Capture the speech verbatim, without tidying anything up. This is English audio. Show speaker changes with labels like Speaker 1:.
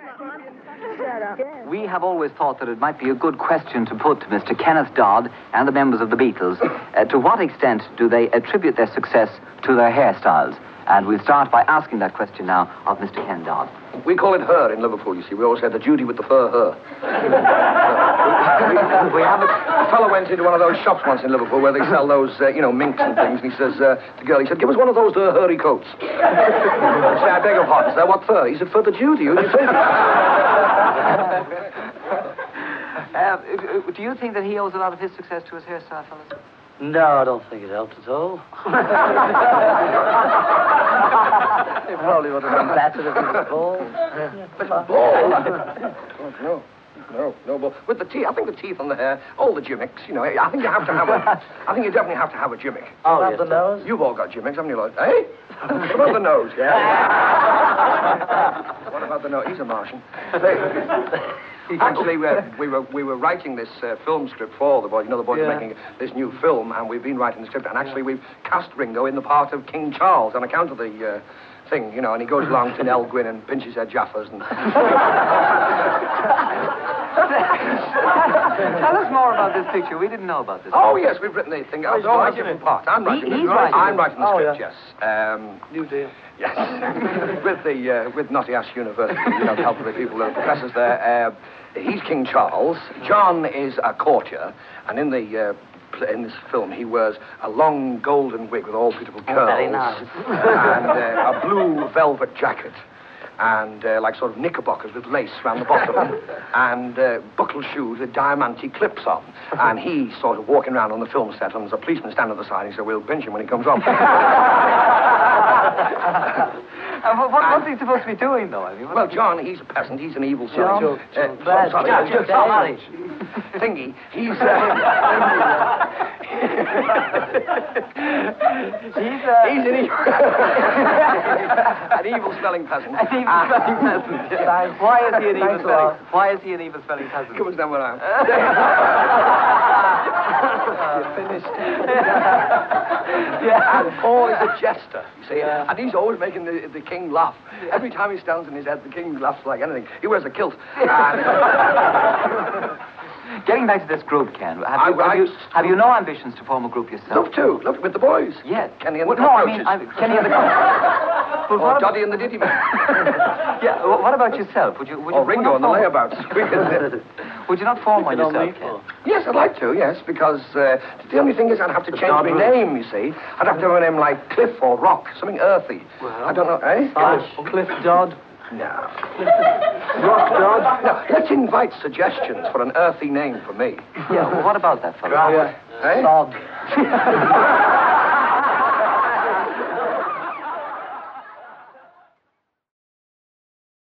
Speaker 1: We have always thought that it might be a good question to put to Mister Kenneth Dodd and the members of the Beatles. Uh, to what extent do they attribute their success to their hairstyles? And we'll start by asking that question now of Mister Ken Dodd.
Speaker 2: We call it her in Liverpool, you see. We always had the Judy with the fur her. we, we have a, a fellow went into one of those shops once in Liverpool where they sell those, uh, you know, minks and things, and he says, uh, the girl, he said, give us one of those uh, hairy coats. I say, I beg your pardon, sir, what fur? He said, for the Judy, who do you think?
Speaker 1: uh, do you think that he owes a lot of his success to his hairstyle, fellas?
Speaker 3: No, I don't think it helped at all. It probably would have been better if it was bald.
Speaker 2: Bald? No, no, no, but with the teeth, I think the teeth on the hair, all the gimmicks, you know, I think you have to have a, I think you definitely have to have a gimmick.
Speaker 3: Oh, yes, the nose?
Speaker 2: You've all got gimmicks, haven't you, Lloyd? Eh? What about the nose? Yeah. What about the nose? He's a Martian. Actually, we were, we were we were writing this uh, film script for all the boys. You know, the boys
Speaker 3: yeah.
Speaker 2: are making this new film, and we've been writing the script. And actually, we've cast Ringo in the part of King Charles on account of the uh, thing, you know. And he goes along to Nell Gwyn and pinches her jaffers. And
Speaker 1: tell us more about this picture. We didn't know about this.
Speaker 2: Oh yes, we've written the thing. Oh, all different parts. I'm writing.
Speaker 1: He, he's
Speaker 2: it.
Speaker 1: writing.
Speaker 2: I'm writing the
Speaker 3: oh,
Speaker 2: script.
Speaker 3: Yeah.
Speaker 2: Yes. Um,
Speaker 3: New deal.
Speaker 2: Yes. with the uh, with Nottingham University, you know, the help of the people, the professors there. Uh, He's King Charles. John is a courtier, and in the uh, in this film he wears a long golden wig with all beautiful curls,
Speaker 3: oh, very nice.
Speaker 2: and uh, a blue velvet jacket, and uh, like sort of knickerbockers with lace round the bottom, and uh, buckle shoes with diamante clips on. And he's sort of walking around on the film set, and there's a policeman standing at the side. He said, "We'll pinch him when he comes on."
Speaker 1: Uh, what, what's he supposed to be doing, though? I mean,
Speaker 2: well, John, he's a peasant. He's an evil son.
Speaker 3: John?
Speaker 2: Uh,
Speaker 3: John. John.
Speaker 2: sorry,
Speaker 3: John.
Speaker 2: John.
Speaker 3: John.
Speaker 2: Sorry. Thingy. He's... Uh,
Speaker 1: he's, uh...
Speaker 2: he's an evil... an evil-smelling peasant.
Speaker 1: An evil-smelling peasant, yeah. Why is he an evil-smelling... Why is he an evil-smelling peasant?
Speaker 2: Come on, stand where I am.
Speaker 3: You're finished.
Speaker 2: Yeah. And Paul is a jester, you see.
Speaker 3: Yeah.
Speaker 2: And he's always making the, the king laugh. Yeah. Every time he stands on his head, the king laughs like anything. He wears a kilt. And...
Speaker 1: Getting back to this group, Ken, have you,
Speaker 2: I,
Speaker 1: have,
Speaker 2: I,
Speaker 1: you, have you no ambitions to form a group yourself?
Speaker 2: Love to. Love to, with the boys.
Speaker 1: Yes.
Speaker 2: Kenny and
Speaker 1: well,
Speaker 2: the
Speaker 1: no, I mean,
Speaker 2: cockroaches.
Speaker 1: I, Kenny and the cockroaches.
Speaker 2: Or what Doddy and the Diddy Man.
Speaker 1: Yeah, well, what about yourself? Would you, would
Speaker 2: or
Speaker 1: you,
Speaker 2: Ringo and the
Speaker 1: form...
Speaker 2: layabouts.
Speaker 1: Would you not form one
Speaker 3: you
Speaker 1: yourself, Ken?
Speaker 2: Yes, I'd like to, yes, because uh, the only thing is I'd have to change my name, you see. I'd have to have a name like Cliff or Rock, something earthy. Well, I don't know, eh?
Speaker 3: Oh, Cliff Dodd.
Speaker 2: No.
Speaker 3: Rock Dodd.
Speaker 2: No, let's invite suggestions for an earthy name for me.
Speaker 1: Yeah, well, what about that, fellow?
Speaker 3: Yeah.
Speaker 2: Eh?
Speaker 3: Sod.